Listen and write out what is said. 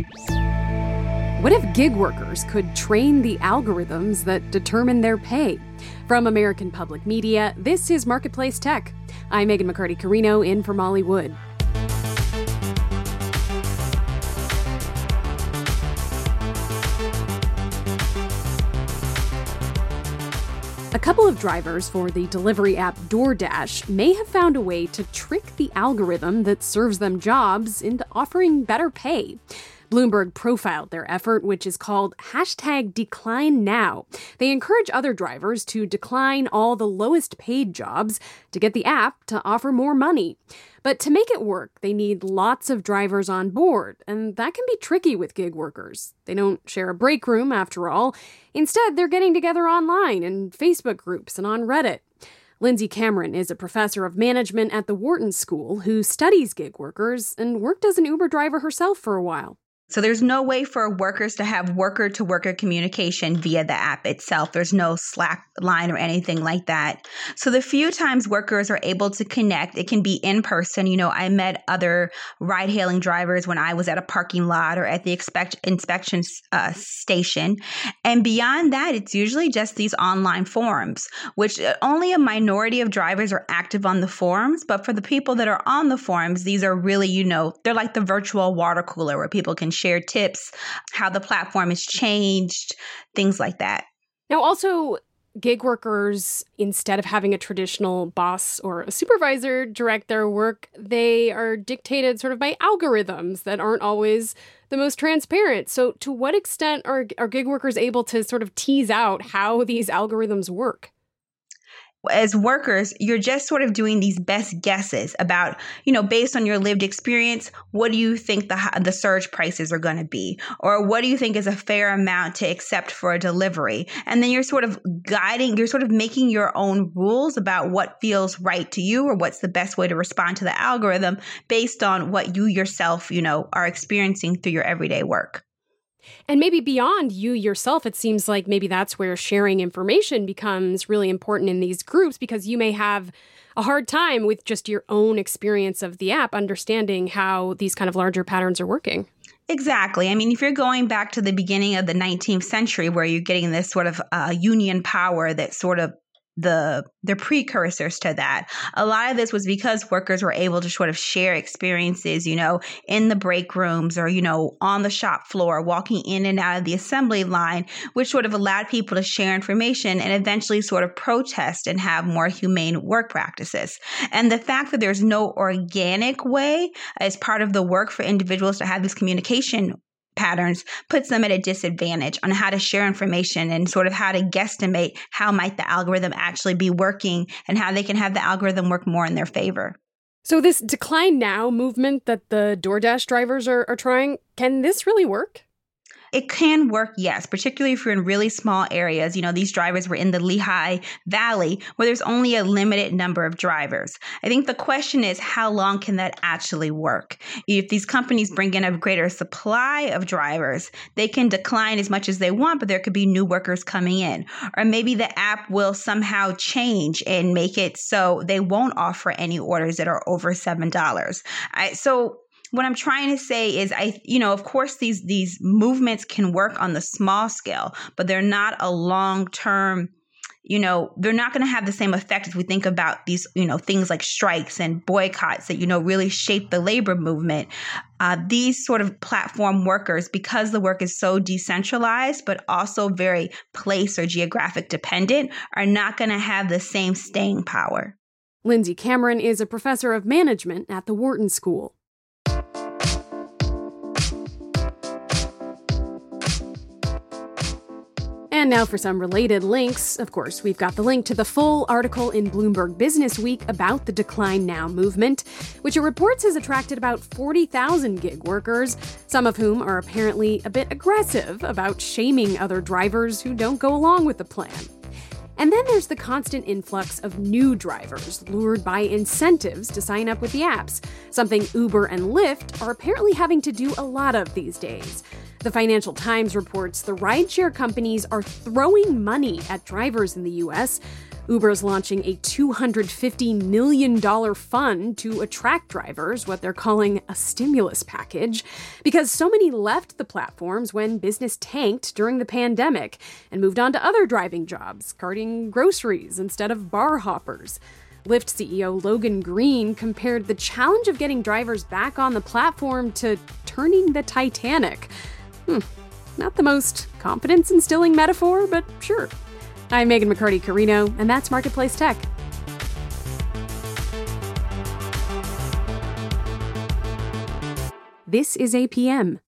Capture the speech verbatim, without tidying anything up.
What if gig workers could train the algorithms that determine their pay? From American Public Media, this is Marketplace Tech. I'm Megan McCarty-Carino in for Molly Wood. A couple of drivers for the delivery app DoorDash may have found a way to trick the algorithm that serves them jobs into offering better pay. Bloomberg profiled their effort, which is called hashtag Decline Now. They encourage other drivers to decline all the lowest paid jobs to get the app to offer more money. But to make it work, they need lots of drivers on board, and that can be tricky with gig workers. They don't share a break room, after all. Instead, they're getting together online in Facebook groups and on Reddit. Lindsay Cameron is a professor of management at the Wharton School who studies gig workers and worked as an Uber driver herself for a while. So there's no way for workers to have worker-to-worker communication via the app itself. There's no Slack line or anything like that. So the few times workers are able to connect, it can be in person. You know, I met other ride-hailing drivers when I was at a parking lot or at the expect- inspection uh, station. And beyond that, it's usually just these online forums, which only a minority of drivers are active on the forums. But for the people that are on the forums, these are really, you know, they're like the virtual water cooler where people can share tips, how the platform has changed, things like that. Now, also, gig workers, instead of having a traditional boss or a supervisor direct their work, they are dictated sort of by algorithms that aren't always the most transparent. So to what extent are, are gig workers able to sort of tease out how these algorithms work? As workers, you're just sort of doing these best guesses about, you know, based on your lived experience, what do you think the the surge prices are going to be? Or what do you think is a fair amount to accept for a delivery? And then you're sort of guiding, you're sort of making your own rules about what feels right to you or what's the best way to respond to the algorithm based on what you yourself, you know, are experiencing through your everyday work. And maybe beyond you yourself, it seems like maybe that's where sharing information becomes really important in these groups, because you may have a hard time with just your own experience of the app, understanding how these kind of larger patterns are working. Exactly. I mean, if you're going back to the beginning of the nineteenth century, where you're getting this sort of uh, union power that sort of the the precursors to that. A lot of this was because workers were able to sort of share experiences, you know, in the break rooms or, you know, on the shop floor, walking in and out of the assembly line, which sort of allowed people to share information and eventually sort of protest and have more humane work practices. And the fact that there's no organic way as part of the work for individuals to have this communication patterns puts them at a disadvantage on how to share information and sort of how to guesstimate how might the algorithm actually be working and how they can have the algorithm work more in their favor. So this decline now movement that the DoorDash drivers are, are trying, can this really work? It can work, yes, particularly if you're in really small areas. You know, these drivers were in the Lehigh Valley where there's only a limited number of drivers. I think the question is, how long can that actually work? If these companies bring in a greater supply of drivers, they can decline as much as they want, but there could be new workers coming in. Or maybe the app will somehow change and make it so they won't offer any orders that are over seven dollars. I, so What I'm trying to say is, I, you know, of course, these these movements can work on the small scale, but they're not a long term, you know, they're not going to have the same effect as we think about these, you know, things like strikes and boycotts that, you know, really shape the labor movement. Uh, these sort of platform workers, because the work is so decentralized, but also very place or geographic dependent, are not going to have the same staying power. Lindsay Cameron is a professor of management at the Wharton School. And now for some related links. Of course, we've got the link to the full article in Bloomberg Business Week about the Decline Now movement, which it reports has attracted about forty thousand gig workers, some of whom are apparently a bit aggressive about shaming other drivers who don't go along with the plan. And then there's the constant influx of new drivers lured by incentives to sign up with the apps, something Uber and Lyft are apparently having to do a lot of these days. The Financial Times reports the rideshare companies are throwing money at drivers in the U S. Uber is launching a two hundred fifty million dollars fund to attract drivers, what they're calling a stimulus package, because so many left the platforms when business tanked during the pandemic and moved on to other driving jobs, carting groceries instead of bar hoppers. Lyft C E O Logan Green compared the challenge of getting drivers back on the platform to turning the Titanic. Hmm, not the most confidence-instilling metaphor, but sure. I'm Megan McCarty-Carino, and that's Marketplace Tech. This is A P M.